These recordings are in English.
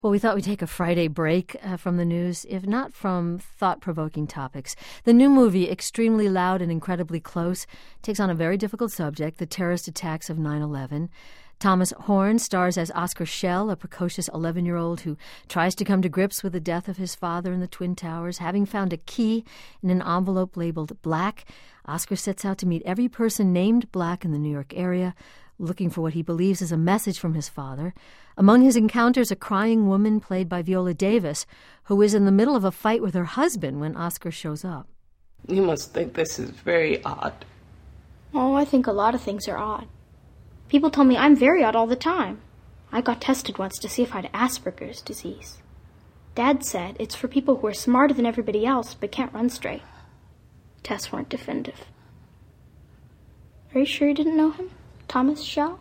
Well, we thought we'd take a Friday break from the news, if not from thought-provoking topics. The new movie, Extremely Loud and Incredibly Close, takes on a very difficult subject, the terrorist attacks of 9/11. Thomas Horn stars as Oscar Schell, a precocious 11-year-old who tries to come to grips with the death of his father in the Twin Towers. Having found a key in an envelope labeled Black, Oscar sets out to meet every person named Black in the New York area, looking for what he believes is a message from his father. Among his encounters, a crying woman played by Viola Davis, who is in the middle of a fight with her husband when Oscar shows up. You must think this is very odd. Oh, I think a lot of things are odd. People tell me I'm very odd all the time. I got tested once to see if I had Asperger's disease. Dad said it's for people who are smarter than everybody else but can't run straight. Tests weren't definitive. Are you sure you didn't know him? Thomas Schell?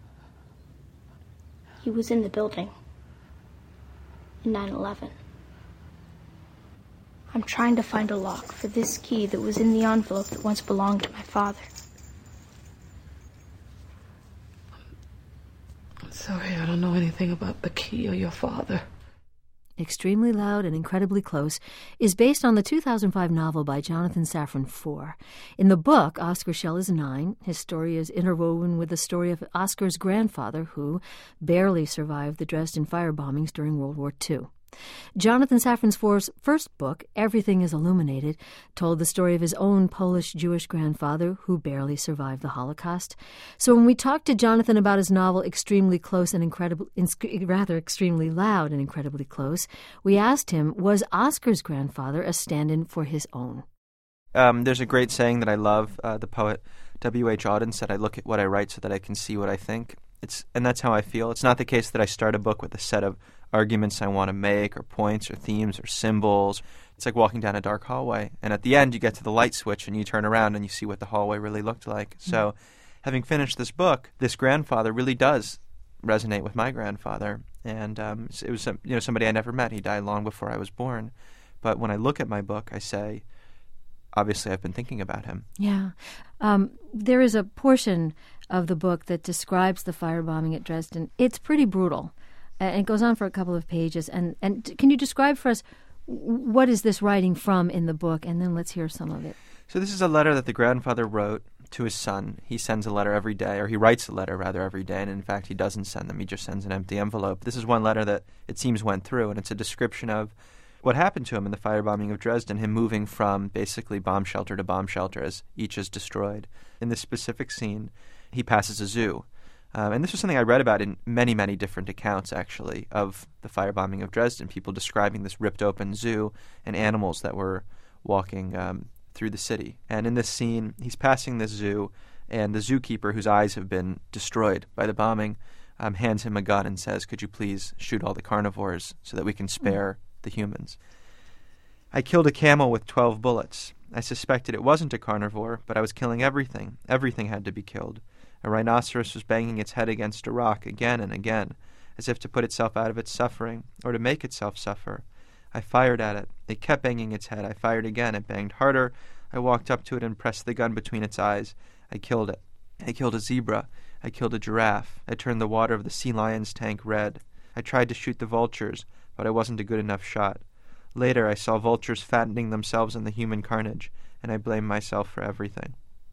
He was in the building in 9/11. I'm trying to find a lock for this key that was in the envelope that once belonged to my father. I'm sorry, I don't know anything about the key or your father. Extremely Loud and Incredibly Close is based on the 2005 novel by Jonathan Safran Foer. In the book, Oscar Schell is 9. His story is interwoven with the story of Oscar's grandfather, who barely survived the Dresden firebombings during World War II. Jonathan Safran Foer's first book, Everything is Illuminated, told the story of his own Polish-Jewish grandfather who barely survived the Holocaust. So when we talked to Jonathan about his novel Extremely Loud and Incredibly Close, we asked him, was Oscar's grandfather a stand-in for his own? There's a great saying that I love. The poet W.H. Auden said, "I look at what I write so that I can see what I think." And that's how I feel. It's not the case that I start a book with a set of arguments I want to make, or points, or themes, or symbols. It's like walking down a dark hallway, and at the end you get to the light switch and you turn around and you see what the hallway really looked like. So having finished this book, this grandfather really does resonate with my grandfather, and it was somebody I never met. He died long before I was born. But when I look at my book, I say, obviously I've been thinking about him. Yeah. There is a portion of the book that describes the firebombing at Dresden. It's pretty brutal. And it goes on for a couple of pages. And can you describe for us what is this writing from in the book? And then let's hear some of it. So this is a letter that the grandfather wrote to his son. He sends a letter every day, or he writes a letter, rather, every day. And in fact, he doesn't send them. He just sends an empty envelope. This is one letter that it seems went through, and it's a description of what happened to him in the firebombing of Dresden, him moving from basically bomb shelter to bomb shelter as each is destroyed. In this specific scene, he passes a zoo. And this was something I read about in many, many different accounts, actually, of the firebombing of Dresden, people describing this ripped-open zoo and animals that were walking through the city. And in this scene, he's passing this zoo, and the zookeeper, whose eyes have been destroyed by the bombing, hands him a gun and says, "Could you please shoot all the carnivores so that we can spare the humans?" I killed a camel with 12 bullets. I suspected it wasn't a carnivore, but I was killing everything. Everything had to be killed. A rhinoceros was banging its head against a rock again and again, as if to put itself out of its suffering, or to make itself suffer. I fired at it. It kept banging its head. I fired again. It banged harder. I walked up to it and pressed the gun between its eyes. I killed it. I killed a zebra. I killed a giraffe. I turned the water of the sea lion's tank red. I tried to shoot the vultures, but I wasn't a good enough shot. Later, I saw vultures fattening themselves on the human carnage, and I blamed myself for everything.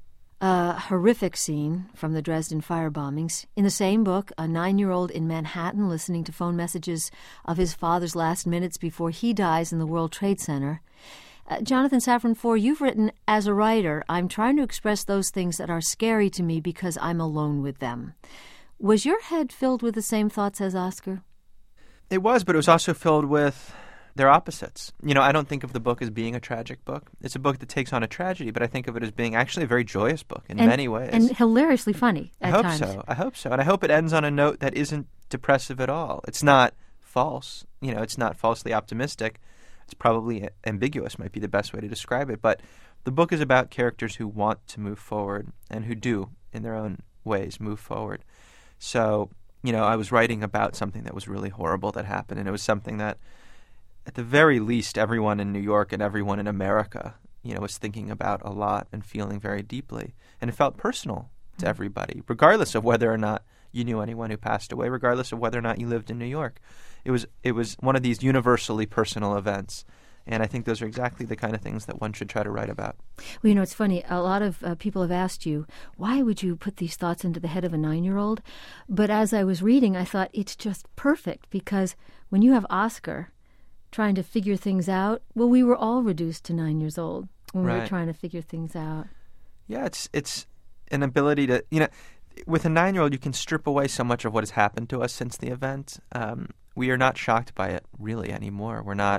A horrific scene from the Dresden firebombings. In the same book, a 9-year-old in Manhattan listening to phone messages of his father's last minutes before he dies in the World Trade Center. Jonathan Safran Foer, you've written, as a writer, I'm trying to express those things that are scary to me because I'm alone with them. Was your head filled with the same thoughts as Oscar? It was, but it was also filled with their opposites. I don't think of the book as being a tragic book. It's a book that takes on a tragedy, but I think of it as being actually a very joyous book in many ways. And hilariously funny at times. I hope so. And I hope it ends on a note that isn't depressive at all. It's not false. It's not falsely optimistic. It's probably ambiguous, might be the best way to describe it. But the book is about characters who want to move forward and who do, in their own ways, move forward. So, I was writing about something that was really horrible that happened, and it was something that, at the very least, everyone in New York and everyone in America, was thinking about a lot and feeling very deeply. And it felt personal to everybody, regardless of whether or not you knew anyone who passed away, regardless of whether or not you lived in New York. it was one of these universally personal events. And I think those are exactly the kind of things that one should try to write about. Well, it's funny. A lot of people have asked you, why would you put these thoughts into the head of a 9-year-old? But as I was reading, I thought it's just perfect, because when you have Oscar trying to figure things out, well, we were all reduced to 9 years old when we were trying to figure things out. Yeah, it's an ability to, with a 9-year-old, you can strip away so much of what has happened to us since the event. We are not shocked by it really anymore. We're not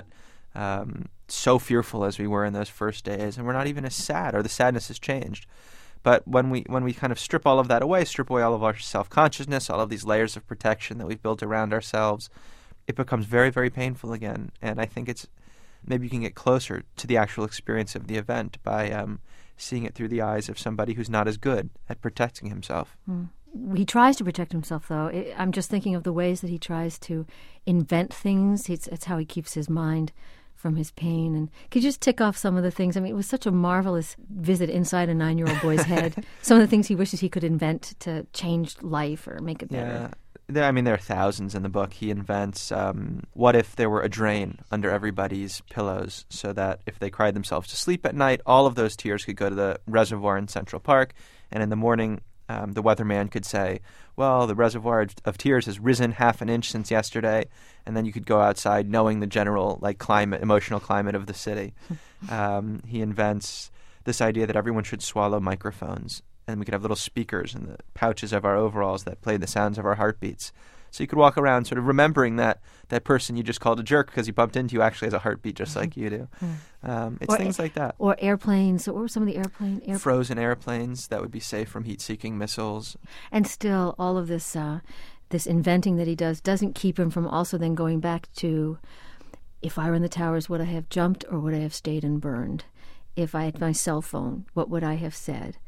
so fearful as we were in those first days, and we're not even as sad, or the sadness has changed. But when we kind of strip all of that away, strip away all of our self-consciousness, all of these layers of protection that we've built around ourselves, it becomes very, very painful again. And I think maybe you can get closer to the actual experience of the event by seeing it through the eyes of somebody who's not as good at protecting himself. He tries to protect himself, though. I'm just thinking of the ways that he tries to invent things. It's how he keeps his mind from his pain. And could you just tick off some of the things? I mean, it was such a marvelous visit inside a 9-year-old boy's head. Some of the things he wishes he could invent to change life or make it better. Yeah. There are thousands in the book. He invents, what if there were a drain under everybody's pillows so that if they cried themselves to sleep at night, all of those tears could go to the reservoir in Central Park, and in the morning the weatherman could say, well, the reservoir of tears has risen half an inch since yesterday, and then you could go outside knowing the general emotional climate of the city. He invents this idea that everyone should swallow microphones, and we could have little speakers in the pouches of our overalls that play the sounds of our heartbeats. So you could walk around sort of remembering that person you just called a jerk because he bumped into you actually has a heartbeat just like you do. It's things like that. Or airplanes. What were some of the frozen airplanes that would be safe from heat-seeking missiles. And still, all of this inventing that he does doesn't keep him from also then going back to, if I were in the towers, would I have jumped or would I have stayed and burned? If I had my cell phone, what would I have said?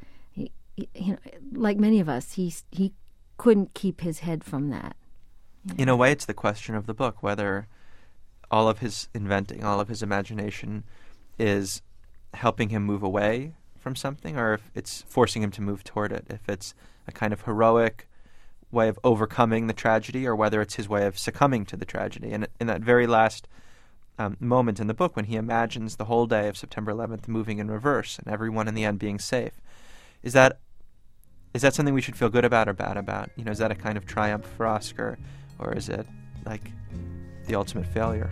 Like many of us, he couldn't keep his head from that. In a way, it's the question of the book, whether all of his inventing, all of his imagination is helping him move away from something, or if it's forcing him to move toward it, if it's a kind of heroic way of overcoming the tragedy, or whether it's his way of succumbing to the tragedy. And in that very last moment in the book, when he imagines the whole day of September 11th moving in reverse and everyone in the end being safe, is that something we should feel good about or bad about? Is that a kind of triumph for Oscar? Or is it like the ultimate failure?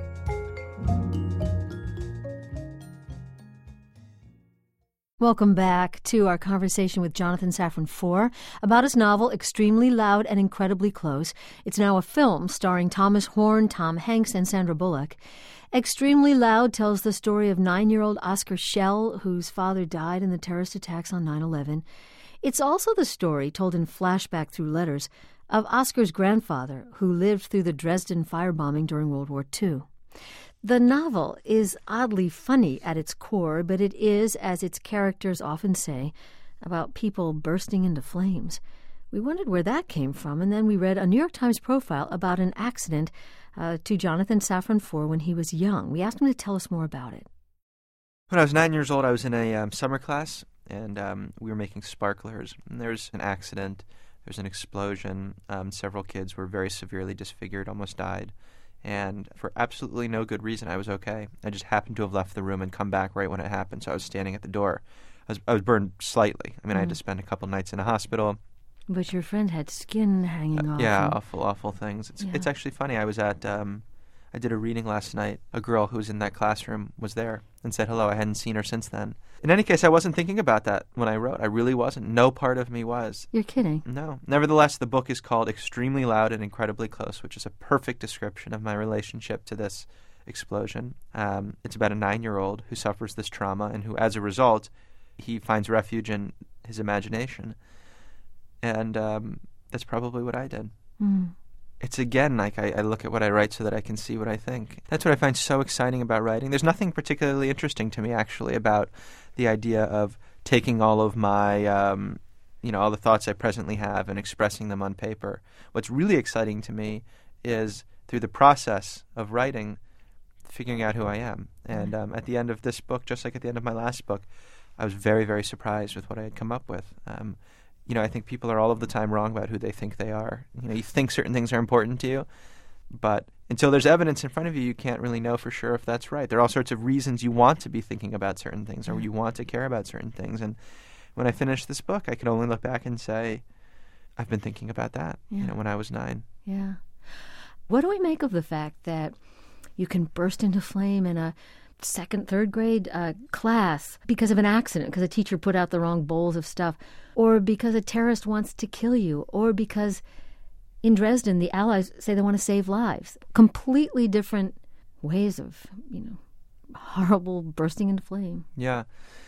Welcome back to our conversation with Jonathan Safran Foer about his novel, Extremely Loud and Incredibly Close. It's now a film starring Thomas Horn, Tom Hanks, and Sandra Bullock. Extremely Loud tells the story of 9-year-old Oscar Schell, whose father died in the terrorist attacks on 9/11. It's also the story, told in flashback through letters, of Oscar's grandfather, who lived through the Dresden firebombing during World War II. The novel is oddly funny at its core, but it is, as its characters often say, about people bursting into flames. We wondered where that came from, and then we read a New York Times profile about an accident to Jonathan Safran Foer when he was young. We asked him to tell us more about it. When I was 9 years old, I was in a summer class, and we were making sparklers. And there's an accident. There's an explosion. Several kids were very severely disfigured, almost died. And for absolutely no good reason, I was okay. I just happened to have left the room and come back right when it happened, so I was standing at the door. I was burned slightly. I mean, I had to spend a couple nights in a hospital. But your friend had skin hanging off. Yeah, awful things. It's actually funny. I was at... I did a reading last night. A girl who was in that classroom was there and said hello. I hadn't seen her since then. In any case, I wasn't thinking about that when I wrote. I really wasn't. No part of me was. You're kidding. No. Nevertheless, the book is called Extremely Loud and Incredibly Close, which is a perfect description of my relationship to this explosion. It's about a 9-year-old who suffers this trauma and who, as a result, he finds refuge in his imagination. And that's probably what I did. It's again like I look at what I write so that I can see what I think. That's what I find so exciting about writing. There's nothing particularly interesting to me, actually, about the idea of taking all of my, all the thoughts I presently have and expressing them on paper. What's really exciting to me is through the process of writing, figuring out who I am. And at the end of this book, just like at the end of my last book, I was very, very surprised with what I had come up with. I think people are all of the time wrong about who they think they are. You think certain things are important to you, but until there's evidence in front of you, you can't really know for sure if that's right. There are all sorts of reasons you want to be thinking about certain things or you want to care about certain things. And when I finished this book, I could only look back and say, I've been thinking about that, when I was 9. Yeah. What do we make of the fact that you can burst into flame in a second, third grade class because of an accident, because a teacher put out the wrong bowls of stuff, or because a terrorist wants to kill you, or because in Dresden the Allies say they want to save lives? Completely different ways of, horrible bursting into flame. Yeah.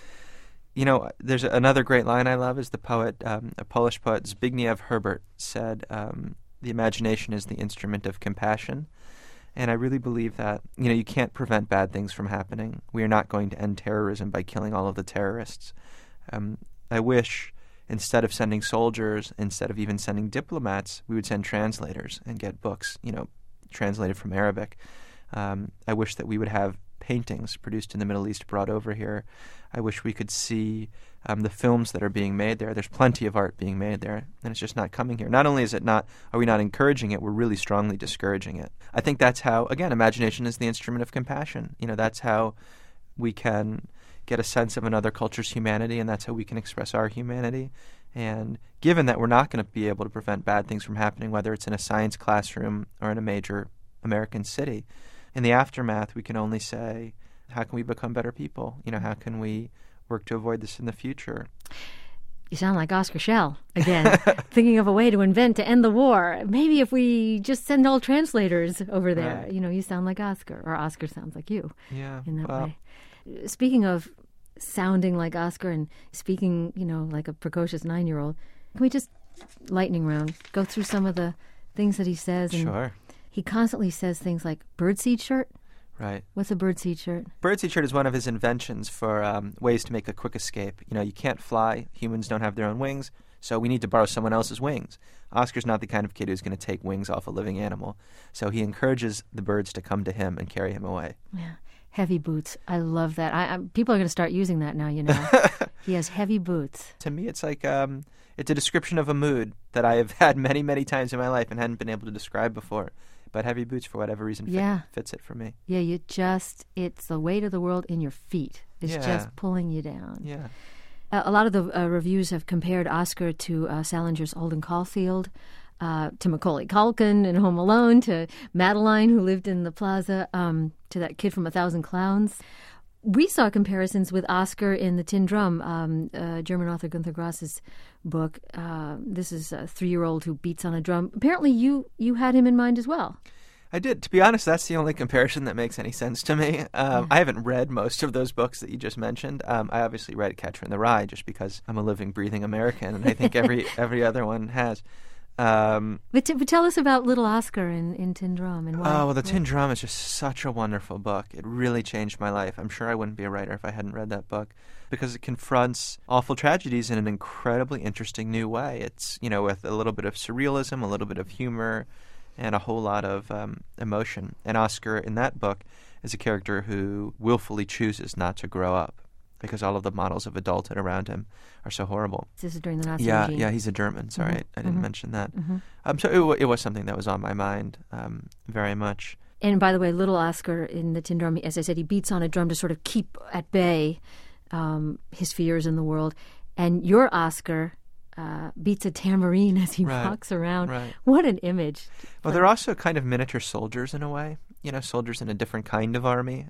There's another great line I love is the poet, a Polish poet, Zbigniew Herbert, said, the imagination is the instrument of compassion. And I really believe that, you can't prevent bad things from happening. We are not going to end terrorism by killing all of the terrorists. I wish instead of sending soldiers, instead of even sending diplomats, we would send translators and get books, translated from Arabic. I wish that we would have paintings produced in the Middle East brought over here. I wish we could see the films that are being made there. There's plenty of art being made there, and it's just not coming here. Not only are we not encouraging it, we're really strongly discouraging it. I think that's how, again, imagination is the instrument of compassion. That's how we can get a sense of another culture's humanity, and that's how we can express our humanity. And given that we're not going to be able to prevent bad things from happening, whether it's in a science classroom or in a major American city, in the aftermath, we can only say, how can we become better people? How can we work to avoid this in the future? You sound like Oscar Schell again, thinking of a way to end the war. Maybe if we just send all translators over there. Right. You sound like Oscar, or Oscar sounds like you. Yeah, in that way. Speaking of sounding like Oscar and speaking, like a precocious 9-year-old, can we just, lightning round, go through some of the things that he says? And sure. He constantly says things like birdseed shirt. Right. What's a birdseed shirt? Birdseed shirt is one of his inventions for ways to make a quick escape. You can't fly. Humans don't have their own wings, so we need to borrow someone else's wings. Oscar's not the kind of kid who's going to take wings off a living animal, so he encourages the birds to come to him and carry him away. Yeah. Heavy boots. I love that. People are going to start using that now, He has heavy boots. To me, it's like it's a description of a mood that I have had many, many times in my life and hadn't been able to describe before. But heavy boots, for whatever reason, fits it for me. Yeah, it's the weight of the world in your feet. It's just pulling you down. Yeah. A lot of the reviews have compared Oscar to Salinger's Holden Caulfield, to Macaulay Culkin in Home Alone, to Madeline, who lived in the plaza, to that kid from 1,000 Clowns. We saw comparisons with Oscar in The Tin Drum, German author Günter Grass's book. This is a 3-year-old who beats on a drum. Apparently you had him in mind as well. I did. To be honest, that's the only comparison that makes any sense to me. I haven't read most of those books that you just mentioned. I obviously read Catcher in the Rye just because I'm a living, breathing American, and I think every other one has. But tell us about Little Oscar in Tin Drum. And why. Oh, well, The Tin Drum is just such a wonderful book. It really changed my life. I'm sure I wouldn't be a writer if I hadn't read that book, because it confronts awful tragedies in an incredibly interesting new way. It's, with a little bit of surrealism, a little bit of humor, and a whole lot of emotion. And Oscar, in that book, is a character who willfully chooses not to grow up, because all of the models of adulthood around him are so horrible. This is during the Nazi regime. Yeah, he's a German. Sorry, I didn't mention that. So it was something that was on my mind very much. And by the way, Little Oscar in The Tin Drum, as I said, he beats on a drum to sort of keep at bay his fears in the world. And your Oscar beats a tambourine as he walks around. Right. What an image. Well, they're also kind of miniature soldiers in a way. Soldiers in a different kind of army.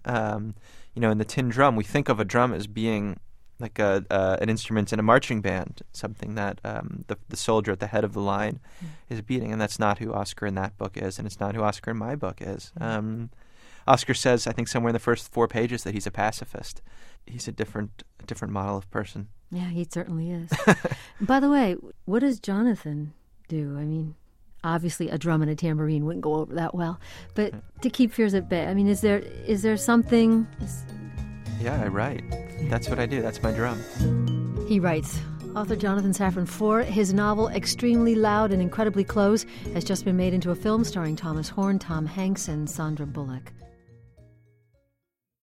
In The Tin Drum, we think of a drum as being like an instrument in a marching band, something that the soldier at the head of the line is beating, and that's not who Oscar in that book is, and it's not who Oscar in my book is. Oscar says, I think somewhere in the first 4 pages, that he's a pacifist. He's a different model of person. Yeah, he certainly is. By the way, what does Jonathan do? I mean, obviously a drum and a tambourine wouldn't go over that well, but to keep fears at bay, I mean, is there something? Yeah, I write. That's what I do. That's my drum. He writes. Author Jonathan Safran Foer, his novel Extremely Loud and Incredibly Close has just been made into a film starring Thomas Horn, Tom Hanks, and Sandra Bullock.